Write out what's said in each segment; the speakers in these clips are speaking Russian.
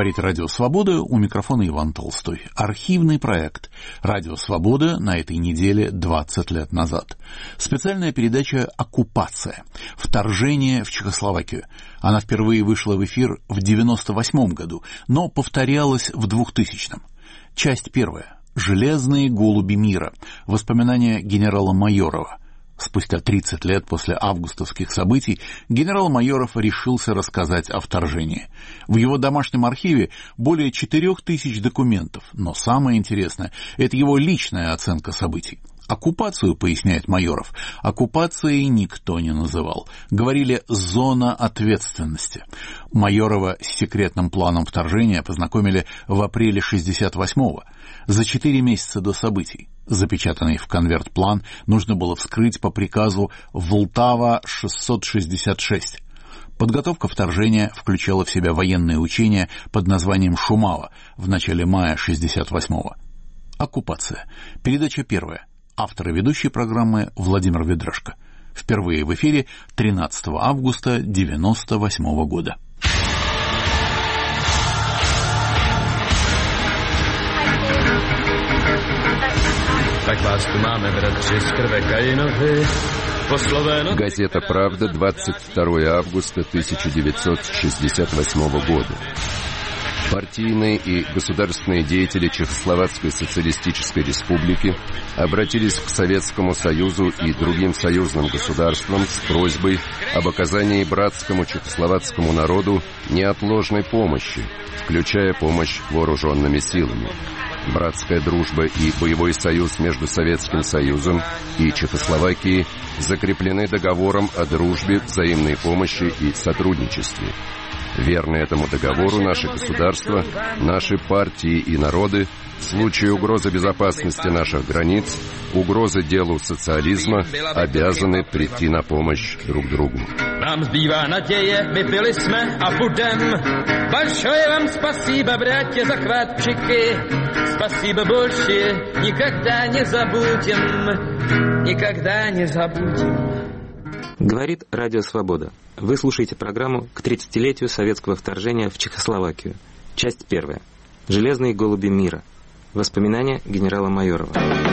Говорит Радио Свобода, у микрофона Иван Толстой. Архивный проект Радио Свобода на этой неделе 20 лет назад. Специальная передача «Оккупация. Вторжение в Чехословакию». Она впервые вышла в эфир в 1998 году, но повторялась в 2000-м. Часть первая. «Железные голуби мира». Воспоминания генерала Майорова. Спустя 30 лет после августовских событий генерал Майоров решился рассказать о вторжении. В его домашнем архиве более 4000 документов, но самое интересное – это его личная оценка событий. Оккупацию, поясняет Майоров, оккупацией никто не называл. Говорили «зона ответственности». Майорова с секретным планом вторжения познакомили в апреле 1968-го, за 4 месяца до событий. Запечатанный в конверт план нужно было вскрыть по приказу Влтава-666. Подготовка вторжения включала в себя военные учения под названием «Шумава» в начале мая 1968-го. Оккупация. Передача первая. Автор и ведущий программы Владимир Ведрашко. Впервые в эфире 13 августа 1998 года. Газета «Правда», 22 августа 1968 года. Партийные и государственные деятели Чехословацкой социалистической республики обратились к Советскому Союзу и другим союзным государствам с просьбой об оказании братскому чехословацкому народу неотложной помощи, включая помощь вооруженными силами. Братская дружба и боевой союз между Советским Союзом и Чехословакией закреплены договором о дружбе, взаимной помощи и сотрудничестве. Верны этому договору наши государства, наши партии и народы в случае угрозы безопасности наших границ, угрозы делу социализма обязаны прийти на помощь друг другу. Нам zbývá naděje, my byli jsme a budem. Большое вам спасибо, братья, за хватчики. Спасибо большое, никогда не забудем. Никогда не забудем. Говорит Радио Свобода. Вы слушаете программу к 30-летию советского вторжения в Чехословакию. Часть первая. «Железные голуби мира». Воспоминания генерала Майорова.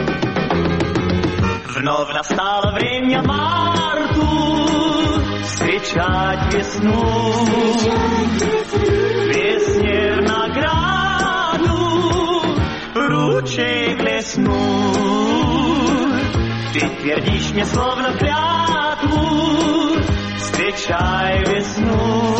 Вновь настало время марту встречать весну. Весне в награду ручей блеснул. Ты твердишь мне словно клятву, встречай весну.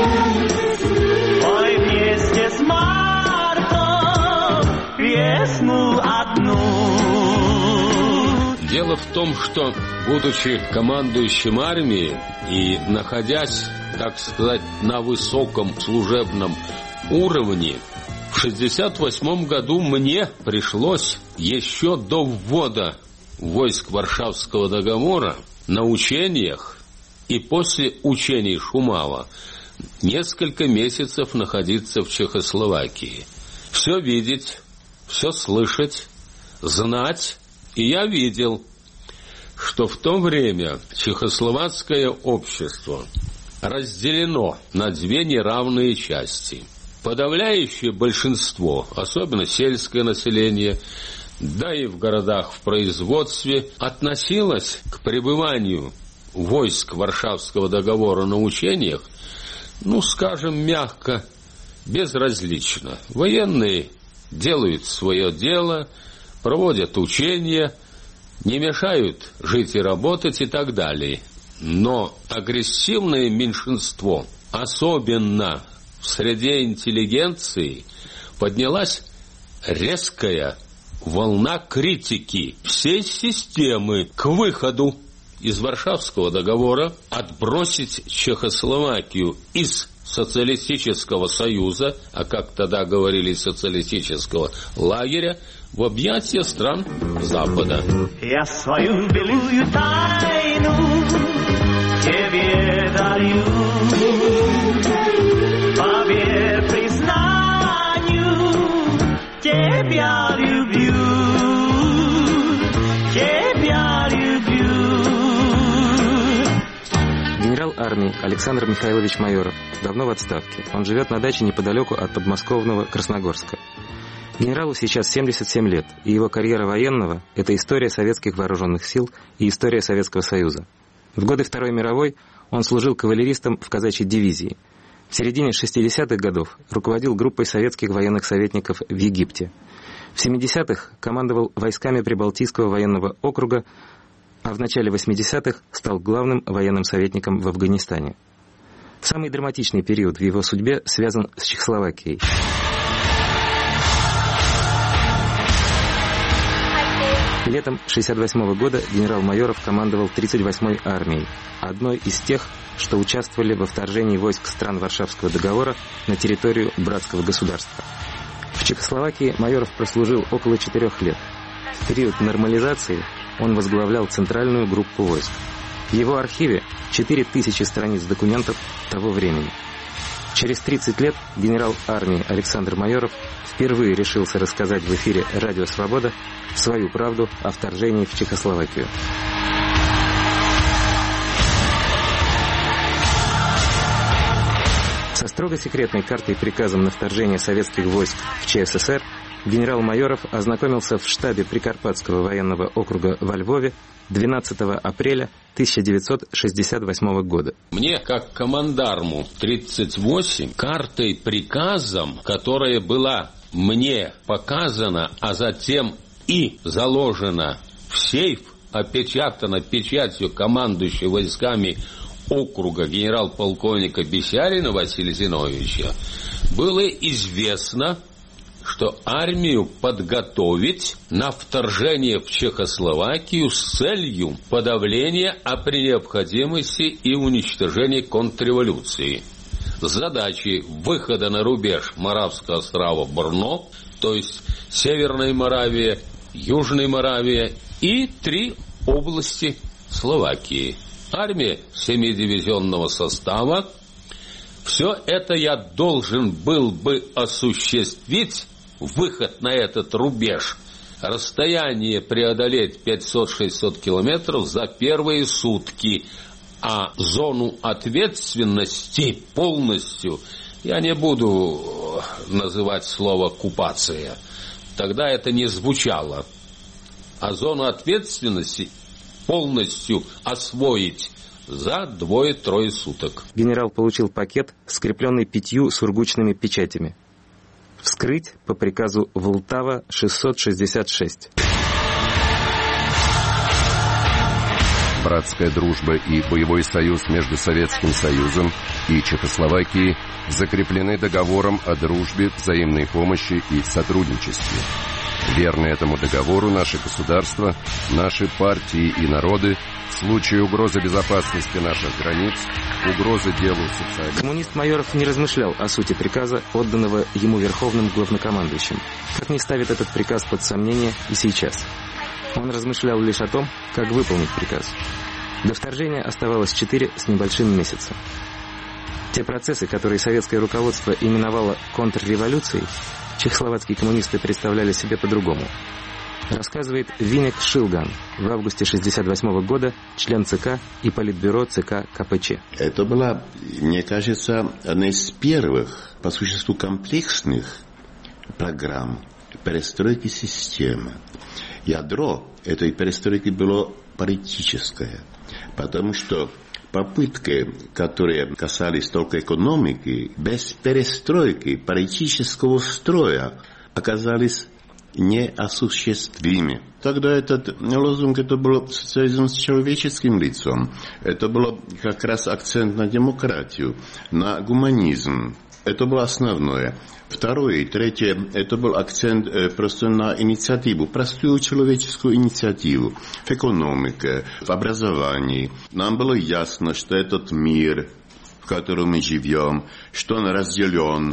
Ой, вместе с мартом весну одну. Дело в том, что, будучи командующим армией и находясь, так сказать, на высоком служебном уровне, в 1968 году мне пришлось еще до ввода войск Варшавского договора на учениях и после учений Шумава несколько месяцев находиться в Чехословакии. Все видеть, все слышать, знать. И я видел, что в то время чехословацкое общество разделено на две неравные части. Подавляющее большинство, особенно сельское население, да и в городах в производстве, относилось к пребыванию войск Варшавского договора на учениях, скажем мягко, безразлично. Военные делают свое дело, проводят учения, не мешают жить и работать и так далее. Но агрессивное меньшинство, особенно в среде интеллигенции, поднялась резкая волна критики всей системы к выходу из Варшавского договора, отбросить Чехословакию из социалистического союза, а как тогда говорили, социалистического лагеря, в объятия стран Запада. Я свою белую тайну тебе дарю, поверь признанию, тебя люблю, тебя люблю. Генерал армии Александр Михайлович Майоров давно в отставке. Он живет на даче неподалеку от подмосковного Красногорска. Генералу сейчас 77 лет, и его карьера военного – это история советских вооруженных сил и история Советского Союза. В годы Второй мировой он служил кавалеристом в казачьей дивизии. В середине 60-х годов руководил группой советских военных советников в Египте. В 70-х командовал войсками Прибалтийского военного округа, а в начале 80-х стал главным военным советником в Афганистане. Самый драматичный период в его судьбе связан с Чехословакией. Летом 1968 года генерал Майоров командовал 38-й армией, одной из тех, что участвовали во вторжении войск стран Варшавского договора на территорию братского государства. В Чехословакии Майоров прослужил около 4 лет. В период нормализации он возглавлял центральную группу войск. В его архиве 4000 страниц документов того времени. Через 30 лет генерал армии Александр Майоров впервые решился рассказать в эфире «Радио Свобода» свою правду о вторжении в Чехословакию. Со строго секретной картой и приказом на вторжение советских войск в ЧССР генерал Майоров ознакомился в штабе Прикарпатского военного округа во Львове 12 апреля 1968 года. Мне, как командарму 38, картой-приказом, которая была мне показана, а затем и заложена в сейф, опечатана печатью командующего войсками округа генерал-полковника Бесярина Василия Зиновьевича, было известно, что армию подготовить на вторжение в Чехословакию с целью подавления, а при необходимости и уничтожения контрреволюции. С задачей выхода на рубеж Моравского острова Брно, то есть Северная Моравия, Южная Моравия и 3 области Словакии. Армия 7-дивизионного состава. Все это я должен был бы осуществить, выход на этот рубеж, расстояние преодолеть 500-600 километров за первые сутки, а зону ответственности полностью, я не буду называть слово «оккупация», тогда это не звучало, а зону ответственности полностью освоить за 2-3 суток. Генерал получил пакет, скрепленный 5 сургучными печатями. Вскрыть по приказу Влтава 666. Братская дружба и боевой союз между Советским Союзом и Чехословакией закреплены договором о дружбе, взаимной помощи и сотрудничестве. Верны этому договору наши государства, наши партии и народы в случае угрозы безопасности наших границ, угрозы делу социализма. Коммунист Майоров не размышлял о сути приказа, отданного ему верховным главнокомандующим, как не ставит этот приказ под сомнение и сейчас. Он размышлял лишь о том, как выполнить приказ. До вторжения оставалось 4 с небольшим месяца. Те процессы, которые советское руководство именовало контрреволюцией, чехословацкие коммунисты представляли себе по-другому. Рассказывает Винек Шилган, в августе 1968 года член ЦК и политбюро ЦК КПЧ. Это была, мне кажется, одна из первых, по существу, комплексных программ перестройки системы. Ядро этой перестройки было политическое, потому что попытки, которые касались только экономики, без перестройки политического строя оказались неосуществимы. Тогда этот лозунг, это был социализм с человеческим лицом. Это был как раз акцент на демократию, на гуманизм. Это было основное. Второе и третье, это был акцент просто на инициативу, простую человеческую инициативу в экономике, в образовании. Нам было ясно, что этот мир, в котором мы живем, что он разделен,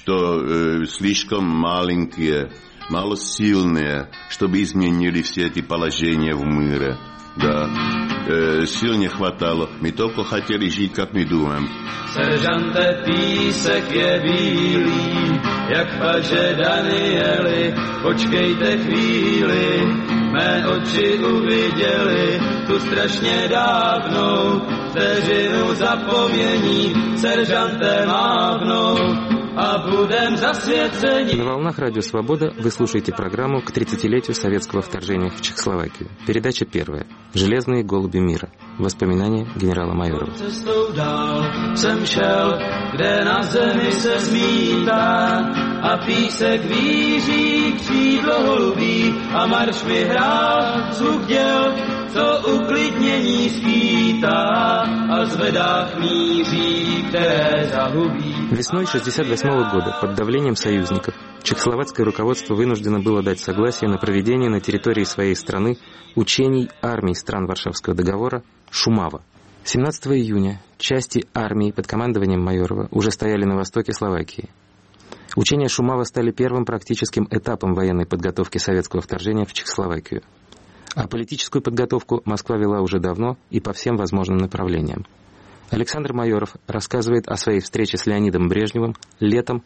что слишком маленькие, малосильные, чтобы изменили все эти положения в мире. Да, сил не хватало, мы только хотели жить, как мы думаем. Seržante, písek je bílý, jak paže Danieli, počkejte chvíli, mé oči uviděli tu strašně dávnou vteřinu zapomnění сержанте мávnou а будем засвечені. На волнах Радио Свобода вы слушаете программу к 30-летию советского вторжения в Чехословакию. Передача первая. «Железные голуби мира». Воспоминания генерала Майорова. Cestou dál jsem šel, kde na zemi se zmítá a písek víří křídlo holubí a marš mi hrál zvuk děl, co uklidnění skýtá a zvedách míří, které zahubí. Весной 1968 года под давлением союзников чехословацкое руководство вынуждено было дать согласие на проведение на территории своей страны учений армий стран Варшавского договора «Шумава». 17 июня части армии под командованием Майорова уже стояли на востоке Словакии. Учения Шумава стали первым практическим этапом военной подготовки советского вторжения в Чехословакию. А политическую подготовку Москва вела уже давно и по всем возможным направлениям. Александр Майоров рассказывает о своей встрече с Леонидом Брежневым летом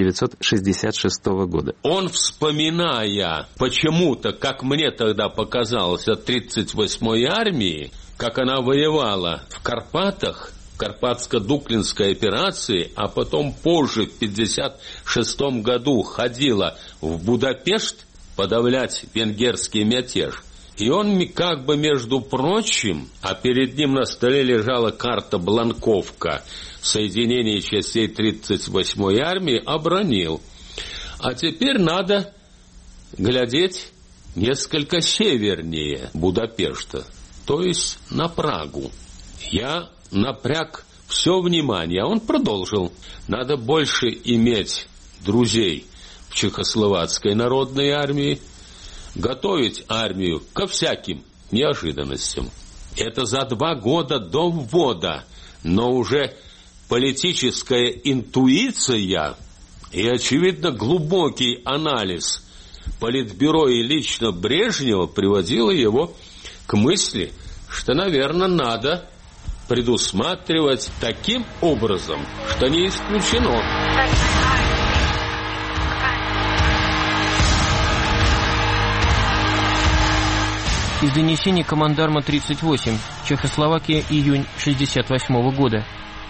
1966 года. Он, вспоминая почему-то, как мне тогда показалось, от 38-й армии, как она воевала в Карпатах, в Карпатско-Дуклинской операции, а потом позже, в 1956 году, ходила в Будапешт подавлять венгерский мятеж. И он как бы, между прочим, а перед ним на столе лежала карта Бланковка соединения частей 38-й армии, обронил. А теперь надо глядеть несколько севернее Будапешта, то есть на Прагу. Я напряг все внимание, а он продолжил. Надо больше иметь друзей в Чехословацкой народной армии, готовить армию ко всяким неожиданностям. Это за 2 года до ввода, но уже политическая интуиция и, очевидно, глубокий анализ Политбюро и лично Брежнева приводило его к мысли, что, наверное, надо предусматривать таким образом, что не исключено. Из донесений командарма 38. Чехословакия, июнь 1968 года.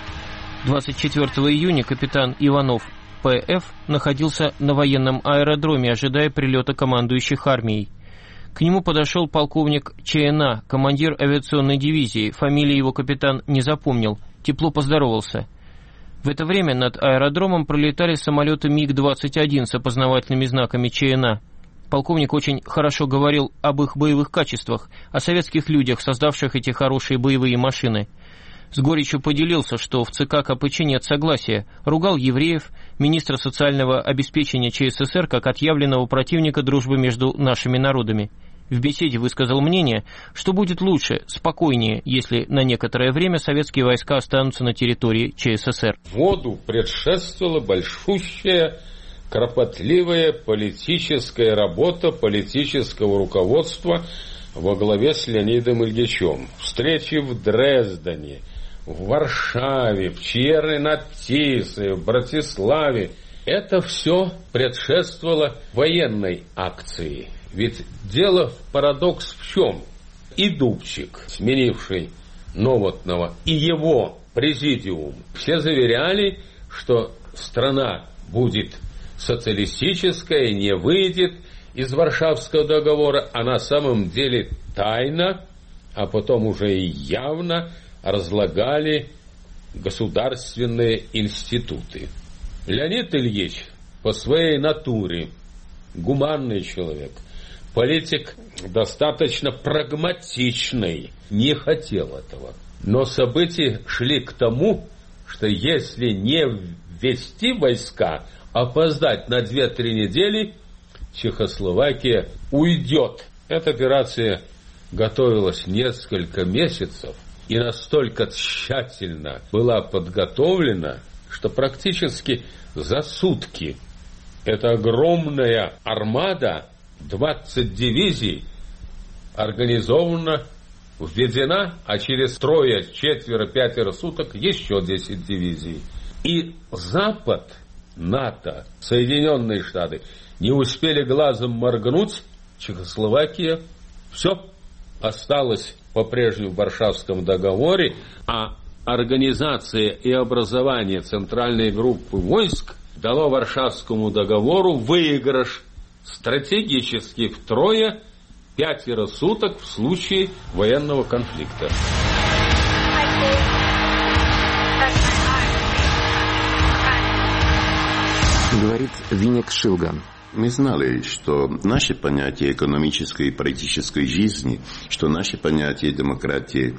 24 июня капитан Иванов П.Ф. находился на военном аэродроме, ожидая прилета командующих армией. К нему подошел полковник ЧНА, командир авиационной дивизии. Фамилии его капитан не запомнил. Тепло поздоровался. В это время над аэродромом пролетали самолеты МиГ-21 с опознавательными знаками ЧНА. Полковник очень хорошо говорил об их боевых качествах, о советских людях, создавших эти хорошие боевые машины. С горечью поделился, что в ЦК КПЧ нет согласия, ругал евреев, министра социального обеспечения ЧССР как отъявленного противника дружбы между нашими народами. В беседе высказал мнение, что будет лучше, спокойнее, если на некоторое время советские войска останутся на территории ЧССР. Вводу предшествовала большущая, кропотливая политическая работа политического руководства во главе с Леонидом Ильичем. Встречи в Дрездене, в Варшаве, в Чьерри-над-Тисой, в Братиславе. Это все предшествовало военной акции. Ведь дело, парадокс в чем? И Дубчик, сменивший Новотного, и его президиум, все заверяли, что страна будет социалистическая, не выйдет из Варшавского договора, а на самом деле тайно, а потом уже и явно разлагали государственные институты. Леонид Ильич по своей натуре гуманный человек, политик достаточно прагматичный, не хотел этого. Но события шли к тому, что если не ввести войска, опоздать на 2-3 недели, Чехословакия уйдет. Эта операция готовилась несколько месяцев и настолько тщательно была подготовлена, что практически за сутки эта огромная армада, 20 дивизий, организована, введена, а через 3, 4, 5 суток еще 10 дивизий. И Запад, НАТО, Соединенные Штаты не успели глазом моргнуть, Чехословакия Все осталось по-прежнему в Варшавском договоре, а организация и образование центральной группы войск дало Варшавскому договору выигрыш стратегически втрое 5 суток в случае военного конфликта. Говорит Винник Шилган. Мы знали, что наше понятие экономической и политической жизни, что наше понятие демократии,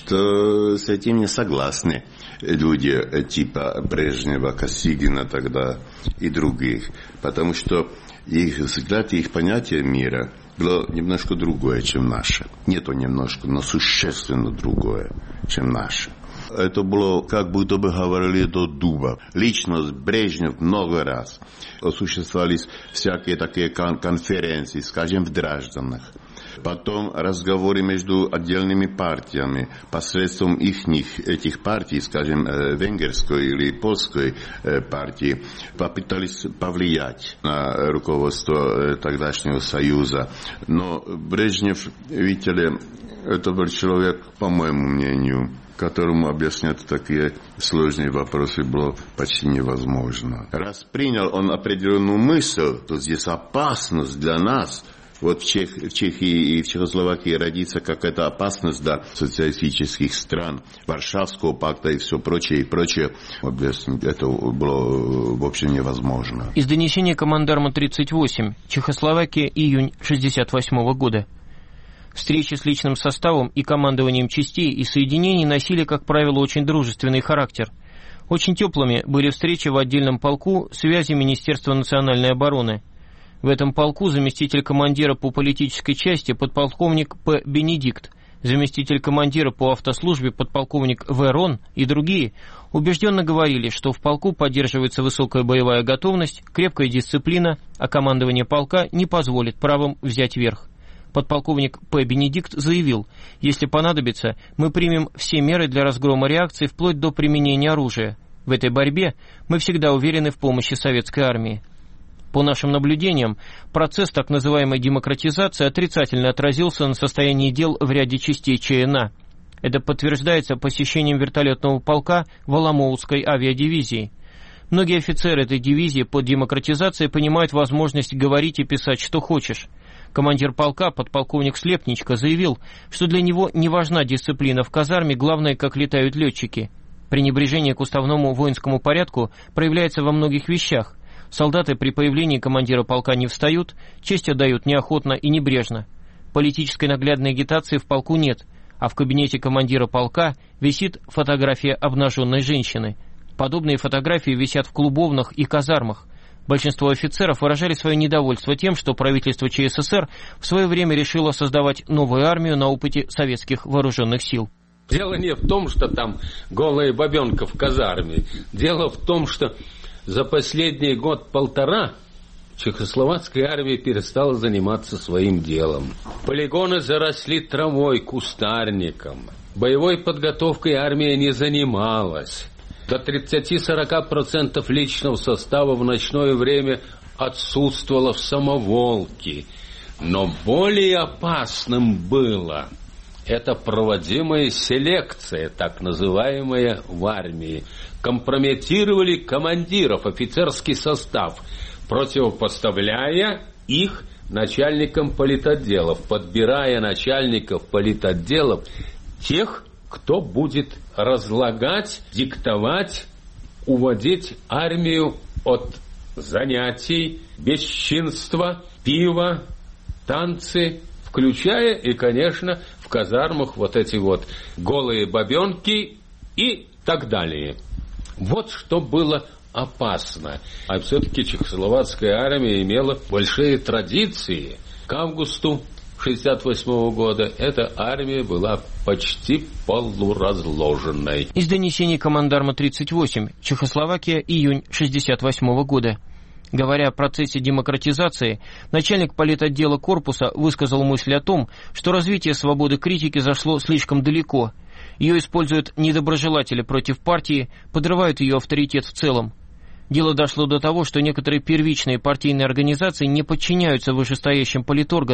что с этим не согласны люди типа Брежнева, Косыгина тогда и других, потому что их взгляд и их понятие мира было немножко другое, чем наше. Не то немножко, но существенно другое, чем наше. Это было, как будто бы говорили до дуба. Личность Брежнев много раз. Осуществлялись всякие такие конференции, скажем, в Дражданах. Потом разговоры между отдельными партиями. Посредством этих партий, скажем, венгерской или польской партии, попытались повлиять на руководство тогдашнего Союза. Но Брежнев, видите ли, это был человек, по моему мнению, которому объяснять такие сложные вопросы было почти невозможно. Раз принял он определенную мысль, то здесь опасность для нас, вот в Чехии и в Чехословакии родится какая-то опасность для социалистических стран, Варшавского пакта и все прочее, объяснить это было вообще невозможно. Из донесения командарма 38, Чехословакия, июнь 1968 года. Встречи с личным составом и командованием частей и соединений носили, как правило, очень дружественный характер. Очень теплыми были встречи в отдельном полку связи Министерства национальной обороны. В этом полку заместитель командира по политической части подполковник П. Бенедикт, заместитель командира по автослужбе подполковник В. Рон и другие убежденно говорили, что в полку поддерживается высокая боевая готовность, крепкая дисциплина, а командование полка не позволит правым взять верх. Подполковник П. Бенедикт заявил, если понадобится, мы примем все меры для разгрома реакции вплоть до применения оружия. В этой борьбе мы всегда уверены в помощи советской армии. По нашим наблюдениям, процесс так называемой демократизации отрицательно отразился на состоянии дел в ряде частей ЧНА. Это подтверждается посещением вертолетного полка Воломоутской авиадивизии. Многие офицеры этой дивизии под демократизацией понимают возможность говорить и писать, что хочешь. Командир полка, подполковник Слепничко, заявил, что для него не важна дисциплина в казарме, главное, как летают летчики. Пренебрежение к уставному воинскому порядку проявляется во многих вещах. Солдаты при появлении командира полка не встают, честь отдают неохотно и небрежно. Политической наглядной агитации в полку нет, а в кабинете командира полка висит фотография обнаженной женщины. Подобные фотографии висят в клубовнах и казармах. Большинство офицеров выражали свое недовольство тем, что правительство ЧССР в свое время решило создавать новую армию на опыте советских вооруженных сил. Дело не в том, что там голая бабенка в казарме. Дело в том, что за последний год-полтора чехословацкая армия перестала заниматься своим делом. Полигоны заросли травой, кустарником. Боевой подготовкой армия не занималась. До 30-40% личного состава в ночное время отсутствовало в Самоволке. Но более опасным было это проводимая селекция, так называемая в армии. Компрометировали командиров, офицерский состав, противопоставляя их начальникам политотделов, подбирая начальников политотделов тех, кто будет разлагать, диктовать, уводить армию от занятий, бесчинства, пива, танцы, включая и, конечно, в казармах вот эти вот голые бабенки и так далее. Вот что было опасно. А все-таки чехословацкая армия имела большие традиции. К августу 1968 года эта армия была почти полуразложенной. Из донесений командарма 38, Чехословакия, июнь 1968 года. Говоря о процессе демократизации, начальник политотдела корпуса высказал мысль о том, что развитие свободы критики зашло слишком далеко. Ее используют недоброжелатели против партии, подрывают ее авторитет в целом. Дело дошло до того, что некоторые первичные партийные организации не подчиняются вышестоящим политорганам.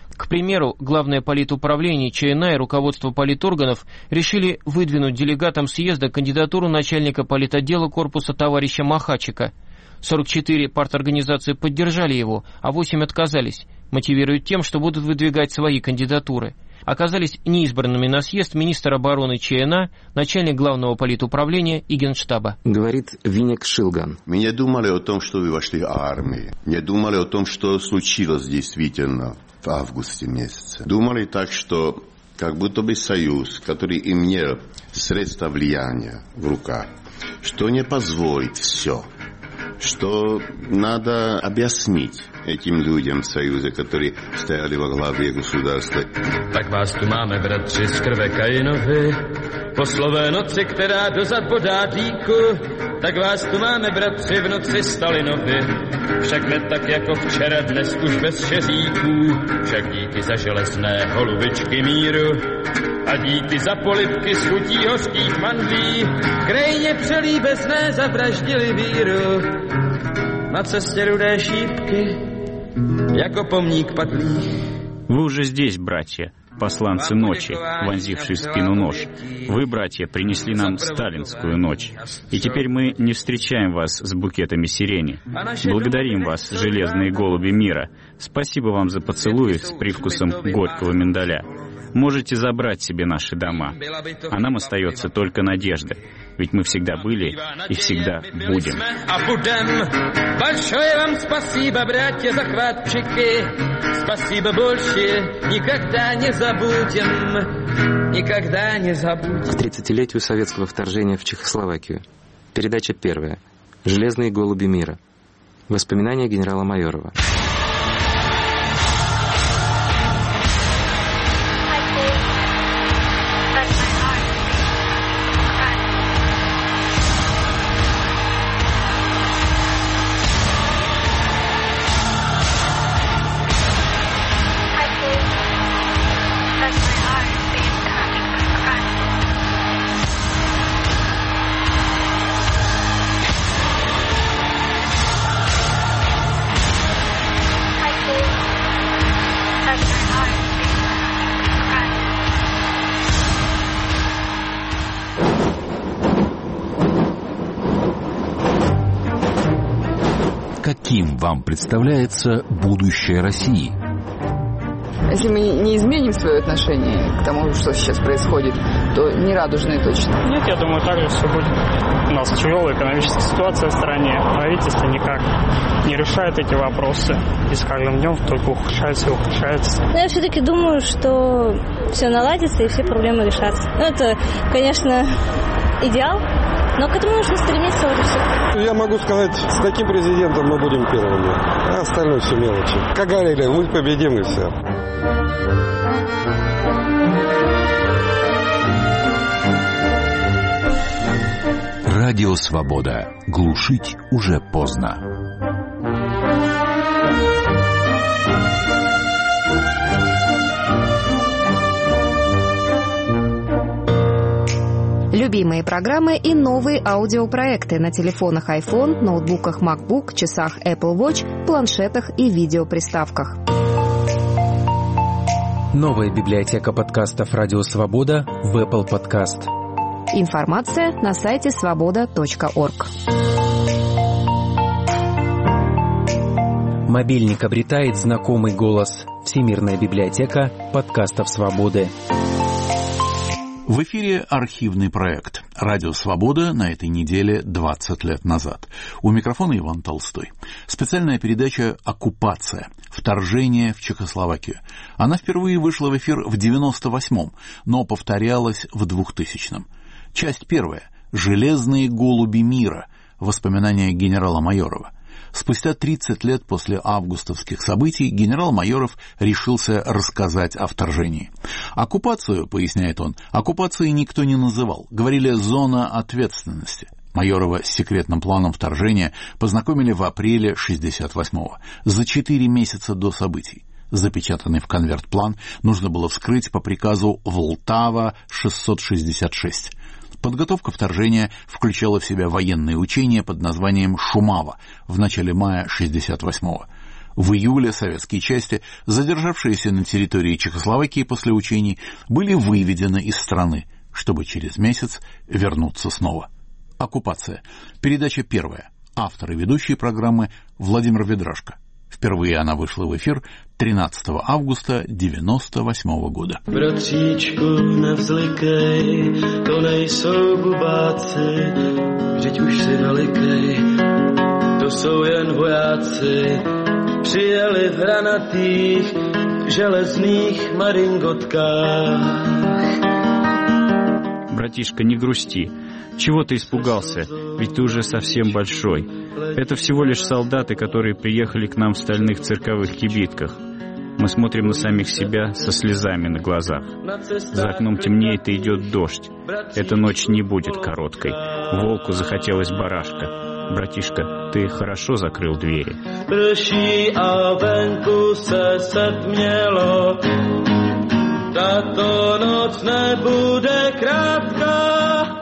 К примеру, Главное политуправление ЧНА и руководство политорганов решили выдвинуть делегатам съезда кандидатуру начальника политотдела корпуса товарища Махачика. 44 парторганизации поддержали его, а 8 отказались, мотивируя тем, что будут выдвигать свои кандидатуры. Оказались неизбранными на съезд министр обороны ЧНА, начальник Главного политуправления и Генштаба. Говорит Винник Шилган. Мы не думали о том, что вы вошли в армию, не думали о том, что случилось действительно в августе месяце. Думали так, что как будто бы союз, который имел средства влияния в руках, что не позволит все, что надо объяснить этим людям в Союзе, которые стояли во главе государства. Tak vás tu máme, bratři, z krve Kainovi, po slové noci, která dozad bodá dýku, tak vás tu máme, bratři, v noci Stalinovi. Však ne tak jako včera, dnes už bez šeříků, však díky za železné holubičky míru a díky za polibky z chutí hořkých mandlí, krajně přelíbezné zavraždili víru. Na cestě rudé šípky, jako pomník padlých. Вы уже здесь, братья, посланцы ночи, вонзившие в спину нож. Вы, братья, принесли нам сталинскую ночь. И теперь мы не встречаем вас с букетами сирени. Благодарим вас, железные голуби мира. Спасибо вам за поцелуи с привкусом горького миндаля. Можете забрать себе наши дома. А нам остается только надежда. Ведь мы всегда были и всегда будем. Большое вам спасибо, братья захватчики. Спасибо больше никогда не забудем. Никогда не забудем. К 30-летию советского вторжения в Чехословакию. Передача первая. «Железные голуби мира». Воспоминания генерала Майорова. Каким вам представляется будущее России? Если мы не изменим свое отношение к тому, что сейчас происходит, то не радужные точно. Нет, я думаю, так же все будет. У нас тяжелая экономическая ситуация в стране. Правительство никак не решает эти вопросы. И с каждым днем только ухудшается и ухудшается. Но я все-таки думаю, что все наладится и все проблемы решатся. Ну, это, конечно, идеал, но к этому нужно стремиться уже все. Я могу сказать, с таким президентом мы будем первыми, а остальное все мелочи. Как говорили, мы победим и все. Радио «Свобода». Глушить уже поздно. Любимые программы и новые аудиопроекты на телефонах iPhone, ноутбуках MacBook, часах Apple Watch, планшетах и видеоприставках. Новая библиотека подкастов «Радио Свобода» в Apple Podcast. Информация на сайте svoboda.org. Мобильник обретает знакомый голос. Всемирная библиотека подкастов «Свободы». В эфире архивный проект «Радио Свобода» на этой неделе 20 лет назад. У микрофона Иван Толстой. Специальная передача «Оккупация. Вторжение в Чехословакию». Она впервые вышла в эфир в 98-м, но повторялась в 2000-м. Часть первая. «Железные голуби мира». Воспоминания генерала Майорова. Спустя 30 лет после августовских событий генерал Майоров решился рассказать о вторжении. Оккупацию, поясняет он, оккупацией никто не называл. Говорили «зона ответственности». Майорова с секретным планом вторжения познакомили в апреле 1968-го, за 4 месяца до событий. Запечатанный в конверт план нужно было вскрыть по приказу Влтава-666. Подготовка вторжения включала в себя военные учения под названием «Шумава» в начале мая 1968-го. В июле советские части, задержавшиеся на территории Чехословакии после учений, были выведены из страны, чтобы через месяц вернуться снова. Оккупация. Передача первая. Автор и ведущий программы Владимир Ведрашко. Впервые она вышла в эфир 13 августа 1998 года. Bratříčku, nevzlikej, to nejsou bubáci, vždyť už si velikej, to jsou jen vojáci, přijeli v hranatých, železných maringotkách. Братишка, не грусти. Чего ты испугался? Ведь ты уже совсем большой. Это всего лишь солдаты, которые приехали к нам в стальных цирковых кибитках. Мы смотрим на самих себя со слезами на глазах. За окном темнеет и идет дождь. Эта ночь не будет короткой. Волку захотелось барашка. Братишка, ты хорошо закрыл двери. Prší a venku se setmělo, tato noc nebude krátká.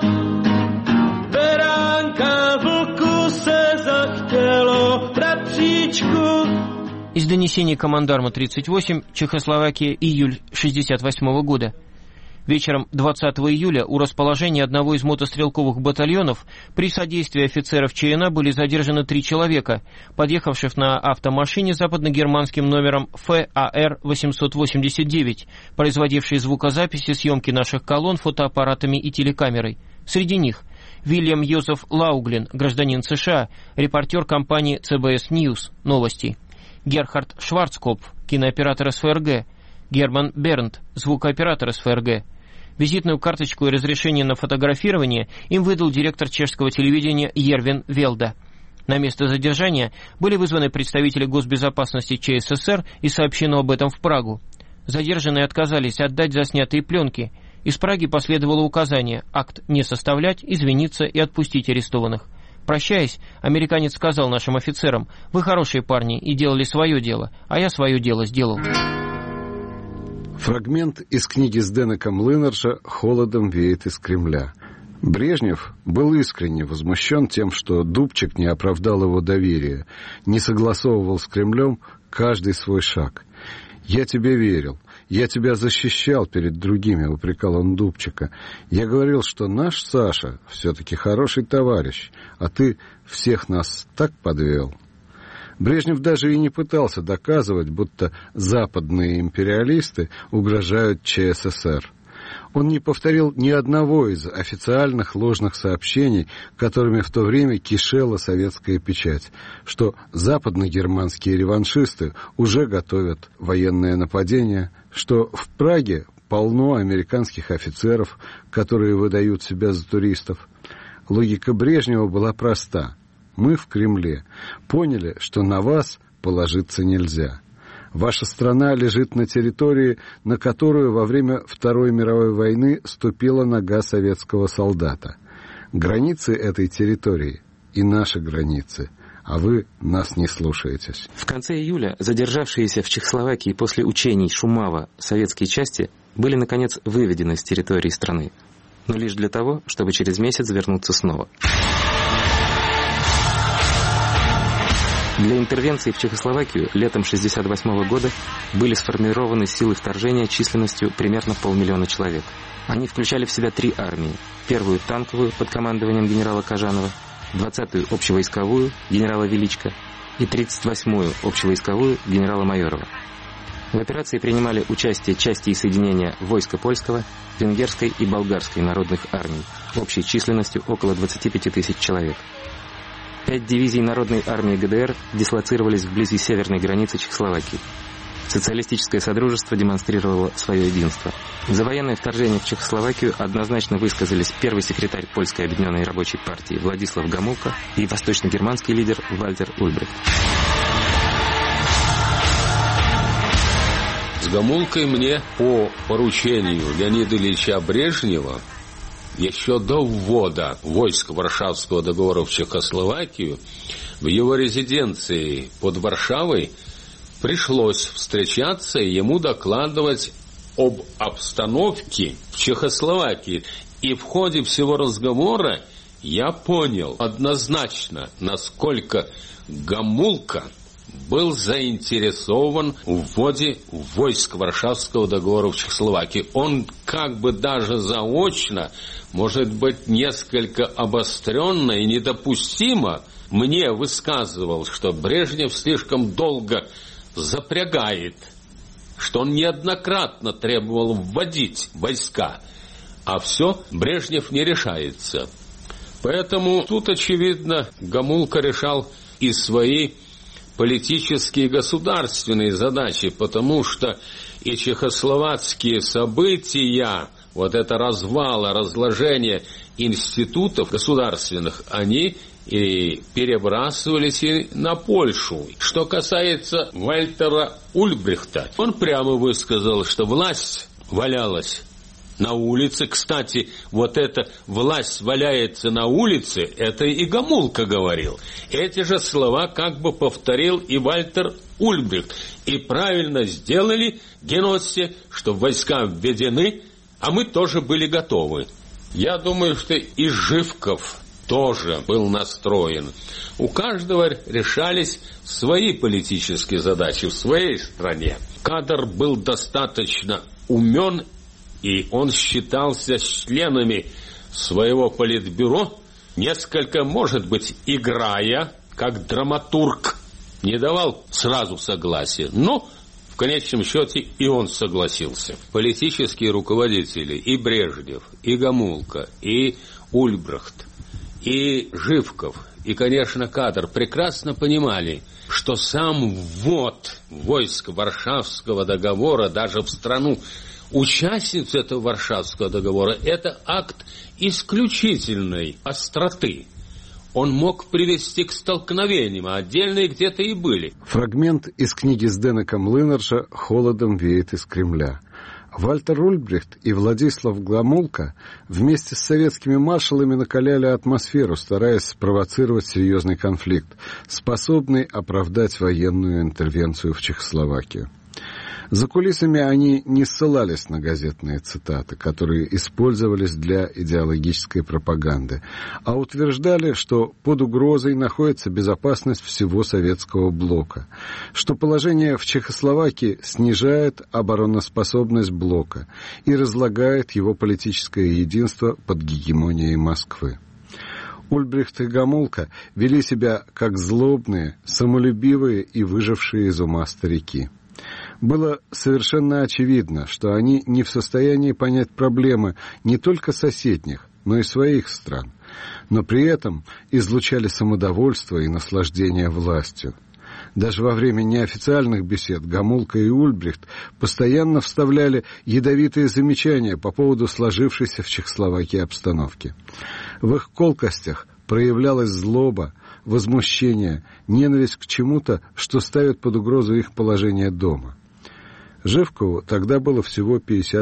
Beránka vlku se захtělo, bratříčku. Из донесений командарма 38, Чехословакия, июль 1968 года. Вечером 20 июля у расположения одного из мотострелковых батальонов при содействии офицеров ЧНА были задержаны 3 человека, подъехавших на автомашине с западногерманским номером ФАР-889, производившей звукозаписи съемки наших колонн фотоаппаратами и телекамерой. Среди них Вильям Йозеф Лауглин, гражданин США, репортер компании CBS News, новости. Герхард Шварцкопф, кинооператор СФРГ. Герман Бернт, звукооператор СФРГ. Визитную карточку и разрешение на фотографирование им выдал директор чешского телевидения Ервин Велда. На место задержания были вызваны представители госбезопасности ЧССР и сообщено об этом в Прагу. Задержанные отказались отдать заснятые пленки. Из Праги последовало указание акт не составлять, извиниться и отпустить арестованных. Прощаясь, американец сказал нашим офицерам: «Вы хорошие парни и делали свое дело, а я свое дело сделал». Фрагмент из книги Сденека Млынарша «Холодом веет из Кремля». Брежнев был искренне возмущен тем, что Дубчик не оправдал его доверия, не согласовывал с Кремлем каждый свой шаг. «Я тебе верил, я тебя защищал перед другими», — упрекал он Дубчика. «Я говорил, что наш Саша все-таки хороший товарищ, а ты всех нас так подвел». Брежнев даже и не пытался доказывать, будто западные империалисты угрожают ЧССР. Он не повторил ни одного из официальных ложных сообщений, которыми в то время кишела советская печать, что западногерманские реваншисты уже готовят военное нападение, что в Праге полно американских офицеров, которые выдают себя за туристов. Логика Брежнева была проста. Мы в Кремле поняли, что на вас положиться нельзя. Ваша страна лежит на территории, на которую во время Второй мировой войны ступила нога советского солдата. Границы этой территории и наши границы, а вы нас не слушаетесь. В конце июля задержавшиеся в Чехословакии после учений Шумава советские части были, наконец, выведены с территории страны, но лишь для того, чтобы через месяц вернуться снова. Для интервенции в Чехословакию летом 1968 года были сформированы силы вторжения численностью примерно 500 000 человек. Они включали в себя 3 армии. Первую танковую под командованием генерала Кожанова, 20-ю общевойсковую генерала Величко и 38-ю общевойсковую генерала Майорова. В операции принимали участие части и соединения войска польского, венгерской и болгарской народных армий, общей численностью около 25 000 человек. 5 дивизий Народной армии ГДР дислоцировались вблизи северной границы Чехословакии. Социалистическое Содружество демонстрировало свое единство. За военное вторжение в Чехословакию однозначно высказались первый секретарь Польской объединенной рабочей партии Владислав Гомулка и восточно-германский лидер Вальтер Ульбрихт. С Гомулкой мне по поручению Леонида Ильича Брежнева еще до ввода войск Варшавского договора в Чехословакию в его резиденции под Варшавой пришлось встречаться и ему докладывать об обстановке в Чехословакии. И в ходе всего разговора я понял однозначно, насколько Гомулка был заинтересован в вводе войск Варшавского договора в Чехословакии. Он как бы даже заочно, может быть, несколько обостренно и недопустимо мне высказывал, что Брежнев слишком долго запрягает, что он неоднократно требовал вводить войска, а все Брежнев не решается. Поэтому тут, очевидно, Гомулка решал и свои политические и государственные задачи, потому что и чехословацкие события, вот это развал, разложение институтов государственных, они и перебрасывались и на Польшу. Что касается Вальтера Ульбрихта, он прямо высказал, что власть валялась на улице. Кстати, вот эта власть валяется на улице, это и Гомулка говорил. Эти же слова как бы повторил и Вальтер Ульбрихт. И правильно сделали Геноссе, что войска введены, а мы тоже были готовы. Я думаю, что и Живков тоже был настроен. У каждого решались свои политические задачи в своей стране. Кадр был достаточно умен, и он считался членами своего политбюро, несколько, может быть, играя, как драматург, не давал сразу согласия, но в конечном счете и он согласился. Политические руководители, и Брежнев, и Гомулка, и Ульбрихт, и Живков, и, конечно, Кадр прекрасно понимали, что сам ввод войск Варшавского договора даже в страну участниц этого Варшавского договора – это акт исключительной остроты. Он мог привести к столкновениям, а отдельные где-то и были. Фрагмент из книги Зденека Млынарша «Холодом веет из Кремля». Вальтер Ульбрихт и Владислав Гомулка вместе с советскими маршалами накаляли атмосферу, стараясь спровоцировать серьезный конфликт, способный оправдать военную интервенцию в Чехословакию. За кулисами они не ссылались на газетные цитаты, которые использовались для идеологической пропаганды, а утверждали, что под угрозой находится безопасность всего советского блока, что положение в Чехословакии снижает обороноспособность блока и разлагает его политическое единство под гегемонией Москвы. Ульбрихт и Гомулка вели себя как злобные, самолюбивые и выжившие из ума старики. Было совершенно очевидно, что они не в состоянии понять проблемы не только соседних, но и своих стран, но при этом излучали самодовольство и наслаждение властью. Даже во время неофициальных бесед Гомулка и Ульбрихт постоянно вставляли ядовитые замечания по поводу сложившейся в Чехословакии обстановки. В их колкостях проявлялась злоба, возмущение, ненависть к чему-то, что ставит под угрозу их положение дома. Живкову тогда было всего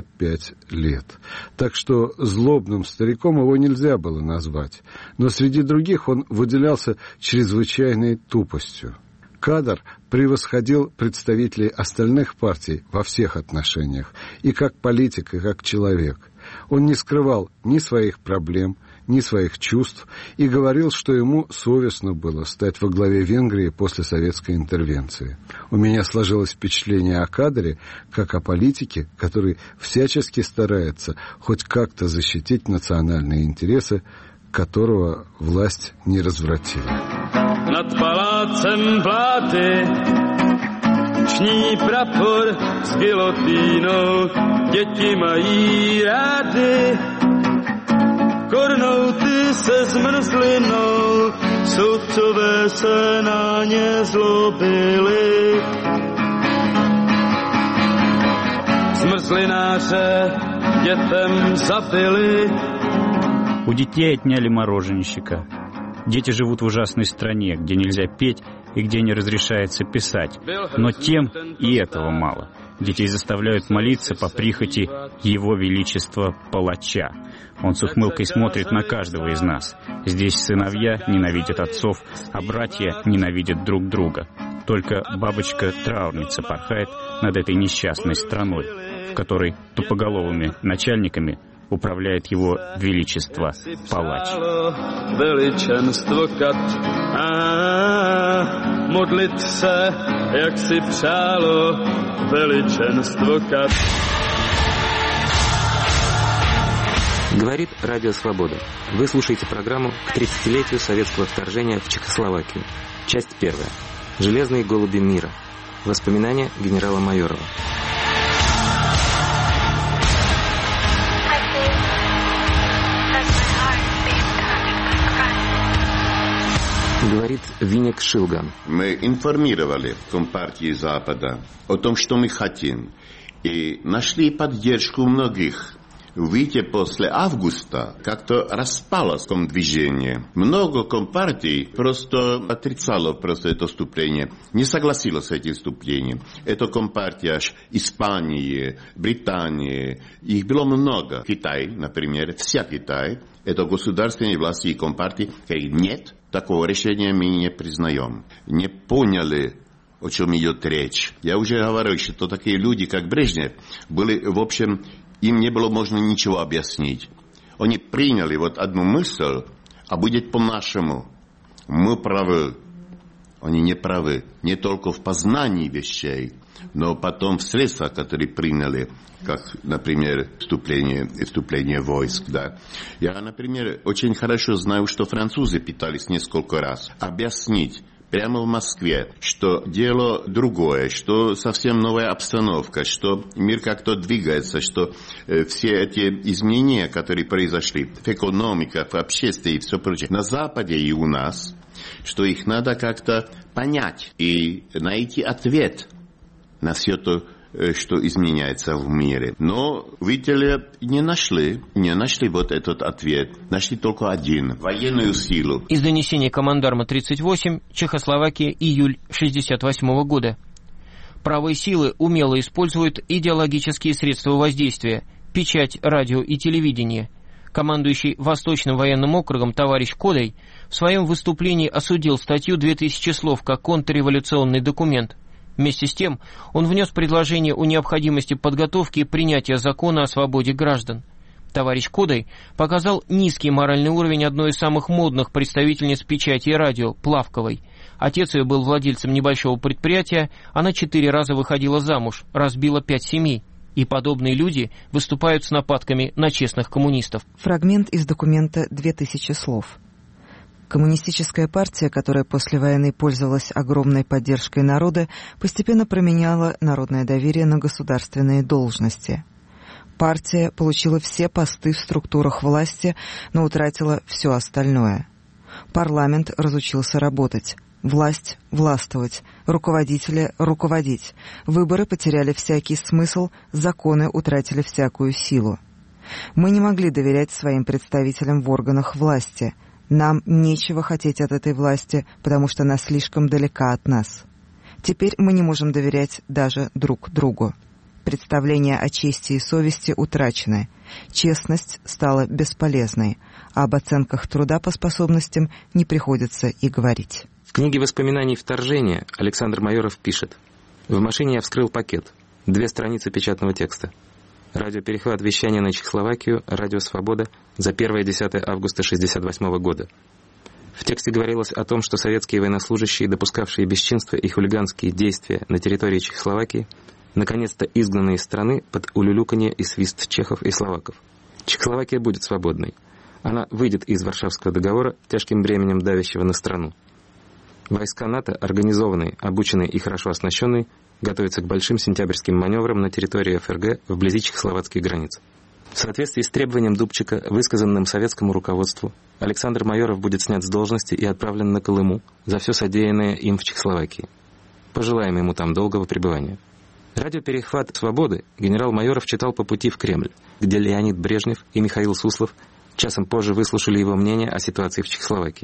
55 лет, так что злобным стариком его нельзя было назвать, но среди других он выделялся чрезвычайной тупостью. Кадр превосходил представителей остальных партий во всех отношениях, и как политик, и как человек. Он не скрывал ни своих проблем, ни своих чувств, и говорил, что ему совестно было стать во главе Венгрии после советской интервенции. У меня сложилось впечатление о Кадре, как о политике, который всячески старается хоть как-то защитить национальные интересы, которого власть не развратила. Nad palácem vlády ční prapor s gilotínou, děti mají rády. Kornouty se zmrzlinou, soudcové se na ně zlobili. Zmrzlináře dětem zabili. У детей отняли мороженщика. Дети живут в ужасной стране, где нельзя петь и где не разрешается писать. Но тем и этого мало. Детей заставляют молиться по прихоти Его Величества Палача. Он с ухмылкой смотрит на каждого из нас. Здесь сыновья ненавидят отцов, а братья ненавидят друг друга. Только бабочка-траурница порхает над этой несчастной страной, в которой тупоголовыми начальниками управляет Его Величество Палач. modlit se, jak si přálo veličenstvo kat. Говорит Радио Свобода. Вы слушаете программу к 30-летию советского вторжения в Чехословакию. Часть 1. Железные голуби мира. Воспоминания генерала Майорова. Говорит Винник Шилган. Мы информировали Компартии Запада о том, что мы хотим, и нашли поддержку многих. Видите, после августа как-то распалось движение. Много компартий просто отрицало это вступление, не согласилось с этим вступлением. Это компартия Испании, Британии, их было много. Китай, например, вся Китай, это государственные власти и компартии, нет, такого решения мы не признаем. Не поняли, о чем идет речь. Я уже говорил, что такие люди, как Брежнев, были, в общем, им не было можно ничего объяснить. Они приняли одну мысль, а будет по-нашему. Мы правы. Они не правы. Не только в познании вещей, но потом в средствах, которые приняли, как, например, вступление войск. Да. Я, например, очень хорошо знаю, что французы пытались несколько раз объяснить, прямо в Москве, что дело другое, что совсем новая обстановка, что мир как-то двигается, что все эти изменения, которые произошли в экономике, в обществе и все прочее, на Западе и у нас, что их надо как-то понять и найти ответ на все то, что изменяется в мире. Но, видите ли, не нашли этот ответ. Нашли только один – военную силу. Из донесения командарма 38, Чехословакия, июль 1968 года. Правые силы умело используют идеологические средства воздействия – печать, радио и телевидение. Командующий Восточным военным округом товарищ Кодай в своем выступлении осудил статью 2000 слов как контрреволюционный документ. Вместе с тем, он внес предложение о необходимости подготовки и принятия закона о свободе граждан. Товарищ Кодай показал низкий моральный уровень одной из самых модных представительниц печати и радио, Плавковой. Отец ее был владельцем небольшого предприятия, она 4 раза выходила замуж, разбила 5 семей. И подобные люди выступают с нападками на честных коммунистов. Фрагмент из документа «2000 слов». Коммунистическая партия, которая после войны пользовалась огромной поддержкой народа, постепенно променяла народное доверие на государственные должности. Партия получила все посты в структурах власти, но утратила все остальное. Парламент разучился работать, власть – властвовать, руководители – руководить, выборы потеряли всякий смысл, законы утратили всякую силу. Мы не могли доверять своим представителям в органах власти – нам нечего хотеть от этой власти, потому что она слишком далека от нас. Теперь мы не можем доверять даже друг другу. Представления о чести и совести утрачены. Честность стала бесполезной, а об оценках труда по способностям не приходится и говорить. В книге воспоминаний вторжения Александр Майоров пишет: «В машине я вскрыл пакет. 2 страницы печатного текста. Радиоперехват вещания на Чехословакию, Радио Свобода за 1 и 10 августа 1968 года. В тексте говорилось о том, что советские военнослужащие, допускавшие бесчинства и хулиганские действия на территории Чехословакии, наконец-то изгнаны из страны под улюлюканье и свист чехов и словаков. Чехословакия будет свободной. Она выйдет из Варшавского договора, тяжким бременем давящего на страну. Войска НАТО, организованные, обученные и хорошо оснащенные, готовятся к большим сентябрьским маневрам на территории ФРГ вблизи чехословацких границ. В соответствии с требованием Дубчика, высказанным советскому руководству, Александр Майоров будет снят с должности и отправлен на Колыму за все содеянное им в Чехословакии. Пожелаем ему там долгого пребывания». Радиоперехват «Свободы» генерал Майоров читал по пути в Кремль, где Леонид Брежнев и Михаил Суслов часом позже выслушали его мнение о ситуации в Чехословакии.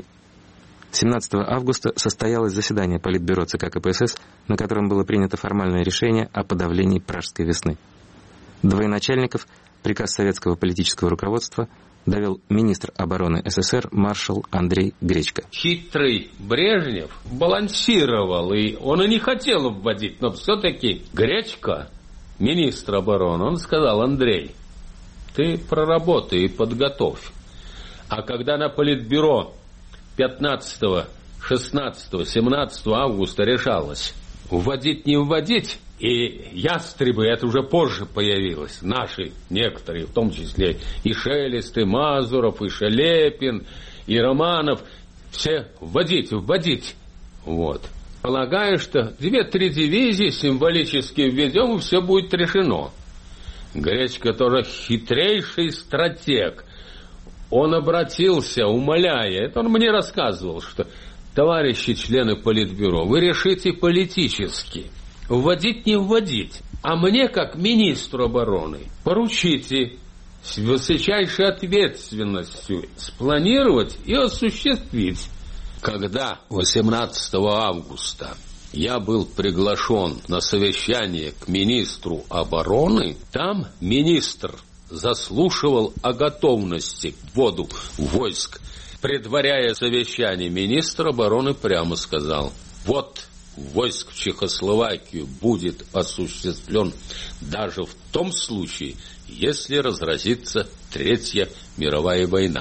17 августа состоялось заседание Политбюро ЦК КПСС, на котором было принято формальное решение о подавлении Пражской весны. До военачальников приказ советского политического руководства довел министр обороны СССР маршал Андрей Гречко. Хитрый Брежнев балансировал, и он и не хотел вводить, но все-таки Гречко, министр обороны, он сказал: Андрей, ты проработай и подготовь. А когда на Политбюро 15-16 16-17 августа решалось, вводить, не вводить. И ястребы, это уже позже появилось, наши некоторые, в том числе и Шелест, и Мазуров, и Шелепин, и Романов, все вводить. Вот. Полагаю, что 2-3 дивизии символически введем, и все будет решено. Гречко тоже хитрейший стратег. Он обратился, умоляя, это он мне рассказывал, что товарищи члены Политбюро, вы решите политически. Вводить, не вводить. А мне, как министру обороны, поручите с высочайшей ответственностью спланировать и осуществить. Когда 18 авгуса я был приглашен на совещание к министру обороны, там министр заслушивал о готовности к вводу войск. Предваряя совещание, министр обороны прямо сказал: вот войск в Чехословакию будет осуществлен даже в том случае, если разразится Третья мировая война.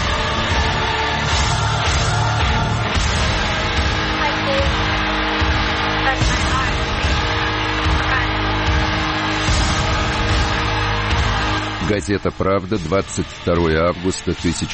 Газета «Правда», 22 августа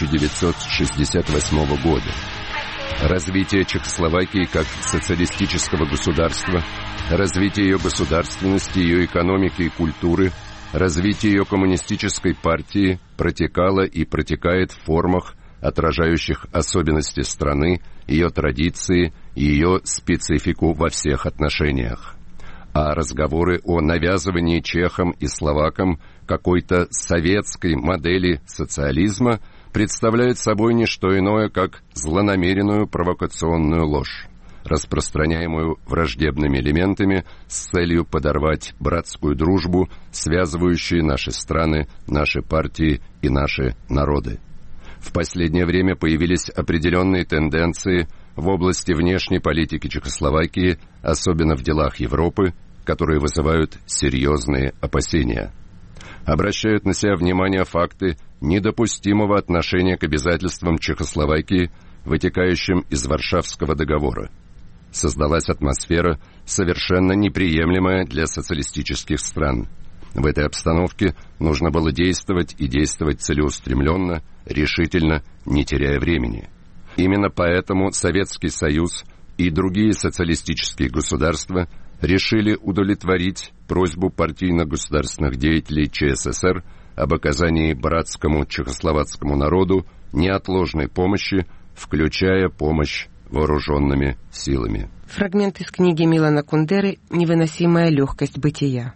1968 года. Развитие Чехословакии как социалистического государства, развитие ее государственности, ее экономики и культуры, развитие ее коммунистической партии протекало и протекает в формах, отражающих особенности страны, ее традиции и ее специфику во всех отношениях. А разговоры о навязывании чехам и словакам какой-то советской модели социализма представляют собой не что иное, как злонамеренную провокационную ложь, распространяемую враждебными элементами с целью подорвать братскую дружбу, связывающую наши страны, наши партии и наши народы. В последнее время появились определенные тенденции в области внешней политики Чехословакии, особенно в делах Европы, которые вызывают серьезные опасения. Обращают на себя внимание факты недопустимого отношения к обязательствам Чехословакии, вытекающим из Варшавского договора. Создалась атмосфера, совершенно неприемлемая для социалистических стран. В этой обстановке нужно было действовать и действовать целеустремленно, решительно, не теряя времени. Именно поэтому Советский Союз и другие социалистические государства решили удовлетворить просьбу партийно-государственных деятелей ЧССР об оказании братскому чехословацкому народу неотложной помощи, включая помощь вооруженными силами. Фрагмент из книги Милана Кундеры «Невыносимая легкость бытия».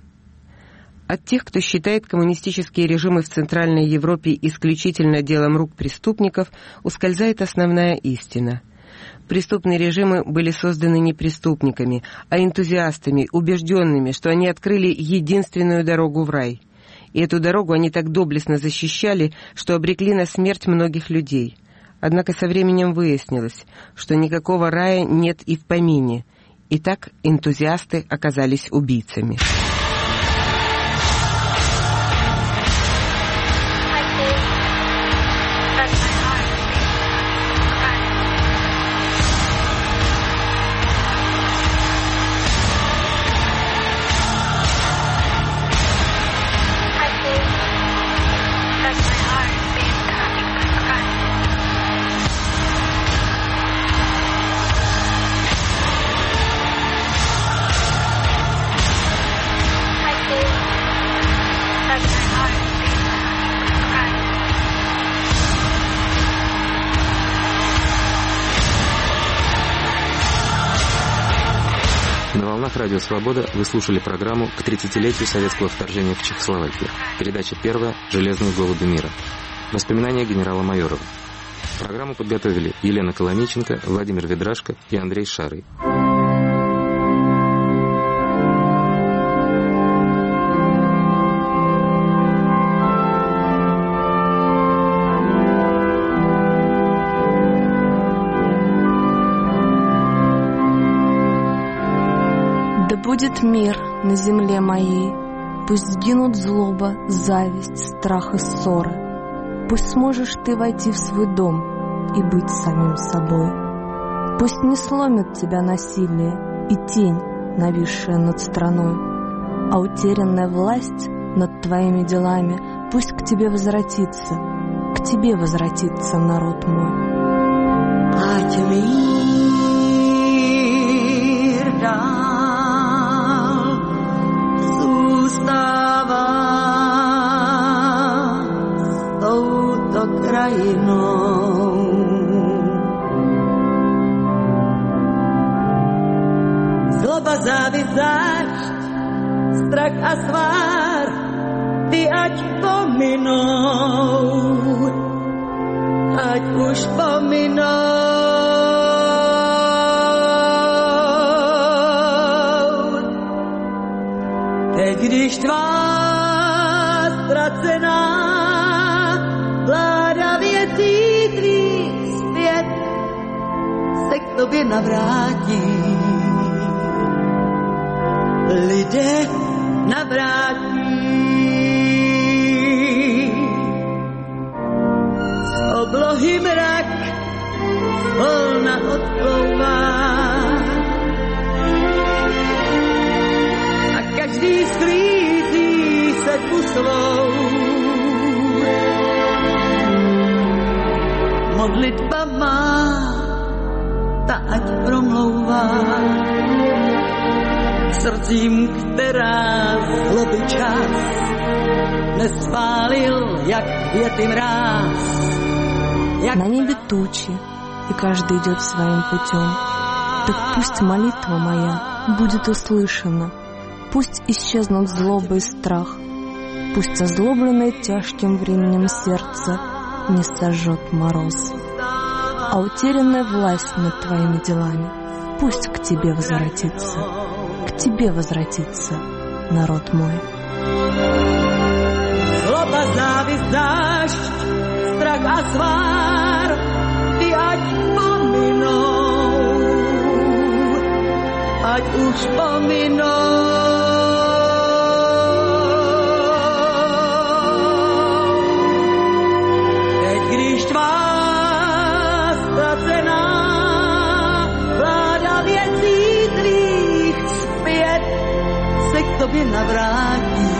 От тех, кто считает коммунистические режимы в Центральной Европе исключительно делом рук преступников, ускользает основная истина. Преступные режимы были созданы не преступниками, а энтузиастами, убежденными, что они открыли единственную дорогу в рай. И эту дорогу они так доблестно защищали, что обрекли на смерть многих людей. Однако со временем выяснилось, что никакого рая нет и в помине. И так энтузиасты оказались убийцами. Радио «Свобода» вы слушали программу к 30-летию советского вторжения в Чехословакию. Передача первая «Железные голуби мира». Воспоминания генерала Майорова. Программу подготовили Елена Коломиченко, Владимир Ведрашко и Андрей Шарый. Будет мир на земле моей, пусть сгинут злоба, зависть, страх и ссоры. Пусть сможешь ты войти в свой дом и быть самим собой. Пусть не сломит тебя насилие и тень, нависшая над страной, а утерянная власть над твоими делами пусть к тебе возвратится народ мой. Ať mír dál zůstává s touto krajinou. Zloba, závist, zášť, strach a svár, ty ať pominou, ať už pominou. Teď, když tvá ztracená vláda věcí tvých zpět se k tobě navrátí, lidé navrátí. Z oblohy mrak volna odplouvá a každý sklízí sedbu svou. Modlitba má, ta ať promlouvá srdcím, která zloby čas nespálil, jak květy mráz. На небе тучи, и каждый идет своим путем. Так пусть молитва моя будет услышана, пусть исчезнут злоба и страх, пусть озлобленное тяжким временем сердце не сожжет мороз. А утерянная власть над твоими делами пусть к тебе возвратится, народ мой. Zloba, závist, zášť, strach a svár, ty ať pominou, ať už pominou. Teď, když tvá ztracená vláda věcí tvých zpět se k tobě navrátí,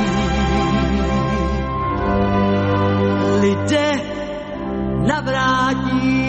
lidé navrátí.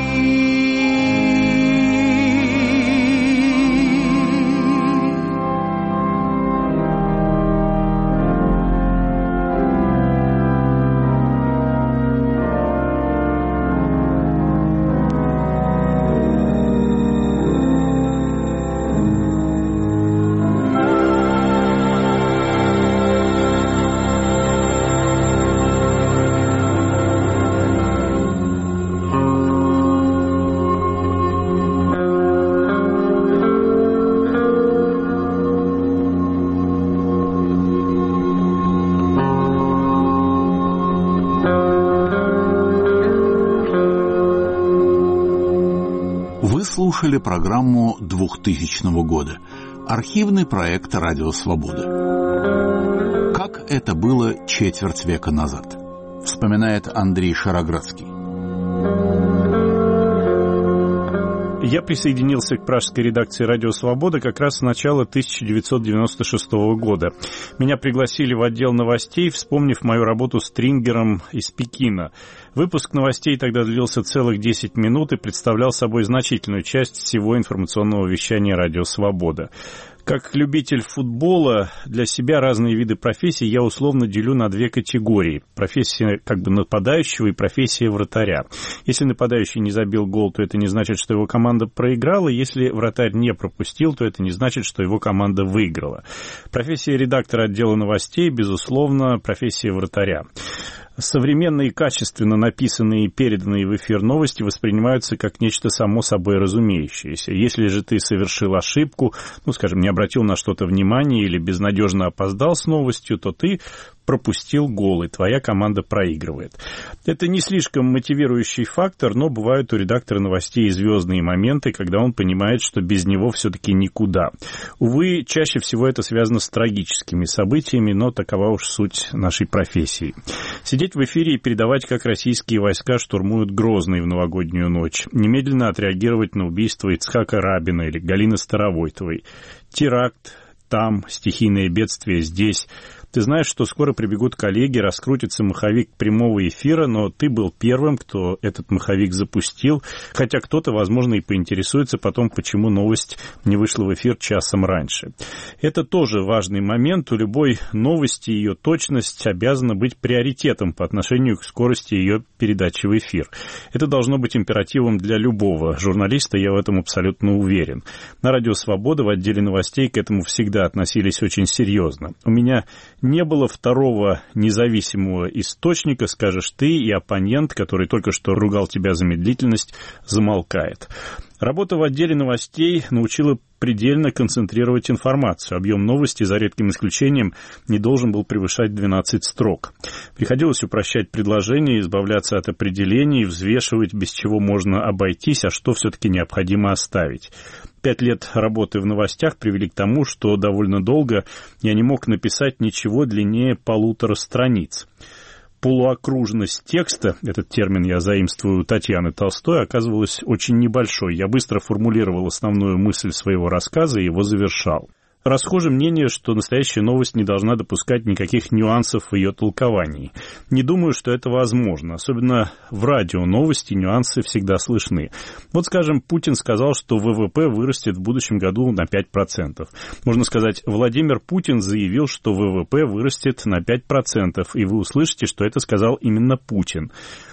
Слушали программу 2000 года. Архивный проект «Радио Свобода». Как это было четверть века назад, вспоминает Андрей Шароградский. Я присоединился к пражской редакции «Радио Свобода» как раз с начала 1996 года. Меня пригласили в отдел новостей, вспомнив мою работу стрингером из Пекина. Выпуск новостей тогда длился целых 10 минут и представлял собой значительную часть всего информационного вещания «Радио Свобода». Как любитель футбола, для себя разные виды профессий я условно делю на две категории. Профессия как бы нападающего и профессия вратаря. Если нападающий не забил гол, то это не значит, что его команда проиграла. Если вратарь не пропустил, то это не значит, что его команда выиграла. Профессия редактора отдела новостей, безусловно, профессия вратаря. Современные, качественно написанные и переданные в эфир новости воспринимаются как нечто само собой разумеющееся. Если же ты совершил ошибку, скажем, не обратил на что-то внимания или безнадежно опоздал с новостью, то ты пропустил гол, и твоя команда проигрывает. Это не слишком мотивирующий фактор, но бывают у редактора новостей звездные моменты, когда он понимает, что без него все-таки никуда. Увы, чаще всего это связано с трагическими событиями, но такова уж суть нашей профессии. Сидеть в эфире и передавать, как российские войска штурмуют Грозный в новогоднюю ночь. Немедленно отреагировать на убийство Ицхака Рабина или Галины Старовойтовой. Теракт там, стихийное бедствие здесь. Ты знаешь, что скоро прибегут коллеги, раскрутится маховик прямого эфира, но ты был первым, кто этот маховик запустил, хотя кто-то, возможно, и поинтересуется потом, почему новость не вышла в эфир часом раньше. Это тоже важный момент. У любой новости ее точность обязана быть приоритетом по отношению к скорости ее передачи в эфир. Это должно быть императивом для любого журналиста, я в этом абсолютно уверен. На Радио Свобода в отделе новостей к этому всегда относились очень серьезно. У меня не было второго независимого источника, скажешь ты, и оппонент, который только что ругал тебя за медлительность, замолкает. Работа в отделе новостей научила предельно концентрировать информацию. Объем новости, за редким исключением, не должен был превышать 12 строк. Приходилось упрощать предложения, избавляться от определений, взвешивать, без чего можно обойтись, а что все-таки необходимо оставить. 5 лет работы в новостях привели к тому, что довольно долго я не мог написать ничего длиннее 1,5 страниц. Полуокружность текста, этот термин я заимствую у Татьяны Толстой, оказывалась очень небольшой. Я быстро формулировал основную мысль своего рассказа и его завершал. Расхоже мнение, что настоящая новость не должна допускать никаких нюансов в ее толковании. Не думаю, что это возможно. Особенно в радио новости нюансы всегда слышны. Вот, скажем, Путин сказал, что ВВП вырастет в будущем году на 5%. Можно сказать, Владимир Путин заявил, что ВВП вырастет на 5%, и вы услышите, что это сказал именно Путин.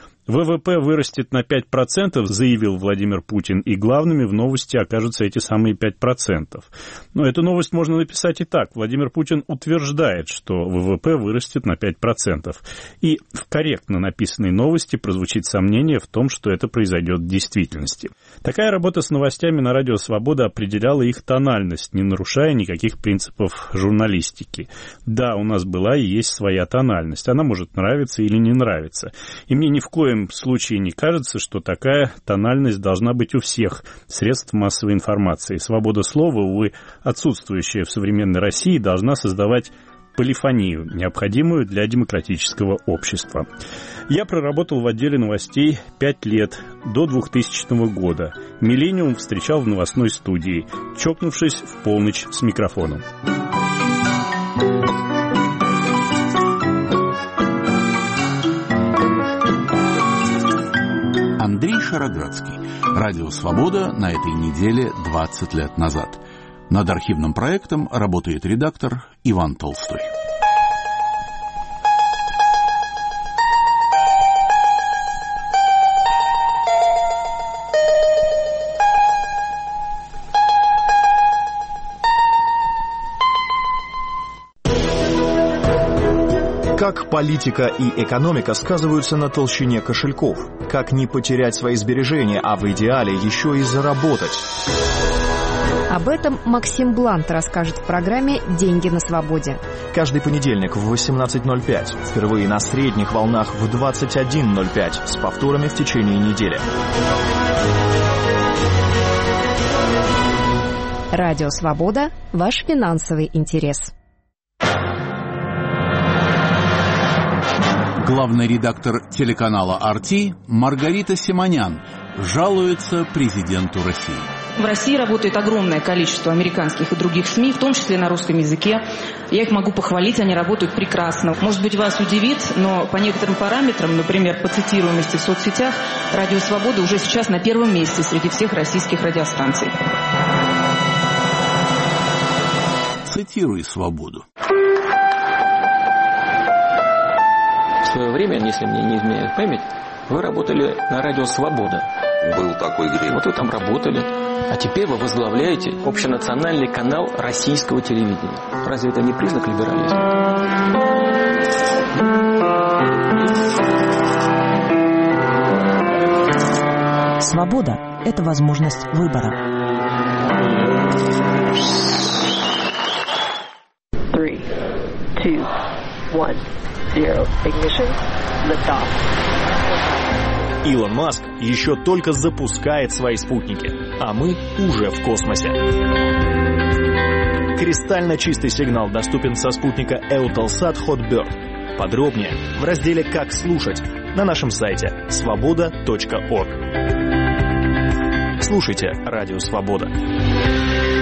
ВВП вырастет на 5%, заявил Владимир Путин, и главными в новости окажутся эти самые 5%. Но эту новость можно написать и так. Владимир Путин утверждает, что ВВП вырастет на 5%. И в корректно написанной новости прозвучит сомнение в том, что это произойдет в действительности. Такая работа с новостями на Радио Свобода определяла их тональность, не нарушая никаких принципов журналистики. Да, у нас была и есть своя тональность. Она может нравиться или не нравиться. И мне ни в коем случае не кажется, что такая тональность должна быть у всех средств массовой информации. Свобода слова, увы, отсутствующая в современной России, должна создавать полифонию, необходимую для демократического общества. Я проработал в отделе новостей 5 лет, до 2000 года. «Миллениум» встречал в новостной студии, чокнувшись в полночь с микрофоном. Андрей Шароградский. Радио «Свобода» на этой неделе 20 лет назад. Над архивным проектом работает редактор Иван Толстой. Как политика и экономика сказываются на толщине кошельков? Как не потерять свои сбережения, а в идеале еще и заработать? Об этом Максим Блант расскажет в программе «Деньги на свободе». Каждый понедельник в 18:05. Впервые на средних волнах в 21:05. С повторами в течение недели. Радио «Свобода» – ваш финансовый интерес. Главный редактор телеканала «RT» Маргарита Симонян жалуется президенту России. В России работает огромное количество американских и других СМИ, в том числе на русском языке. Я их могу похвалить, они работают прекрасно. Может быть, вас удивит, но по некоторым параметрам, например, по цитируемости в соцсетях, Радио Свобода уже сейчас на первом месте среди всех российских радиостанций. Цитируй свободу. В свое время, если мне не изменяет память, вы работали на Радио Свобода. Был такой грех. Вот вы там работали. А теперь вы возглавляете общенациональный канал российского телевидения. Разве это не признак либерализма? Свобода – это возможность выбора. 3, 2, 1, 0, ignition, liftoff. Илон Маск еще только запускает свои спутники, а мы уже в космосе. Кристально чистый сигнал доступен со спутника Eutelsat Hotbird. Подробнее в разделе «Как слушать» на нашем сайте svoboda.org. Слушайте Радио Свобода.